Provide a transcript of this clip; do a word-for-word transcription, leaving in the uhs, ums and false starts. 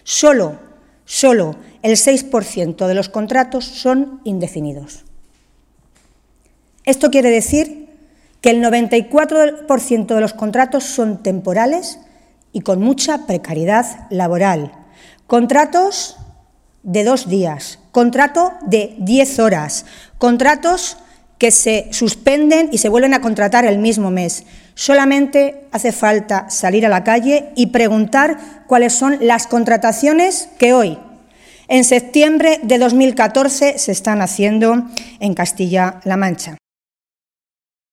Solo, solo el seis por ciento de los contratos son indefinidos. Esto quiere decir que el noventa y cuatro por ciento de los contratos son temporales y con mucha precariedad laboral. Contratos de dos días, contrato de diez horas, contratos que se suspenden y se vuelven a contratar el mismo mes. Solamente hace falta salir a la calle y preguntar cuáles son las contrataciones que hoy, en septiembre de dos mil catorce, se están haciendo en Castilla-La Mancha.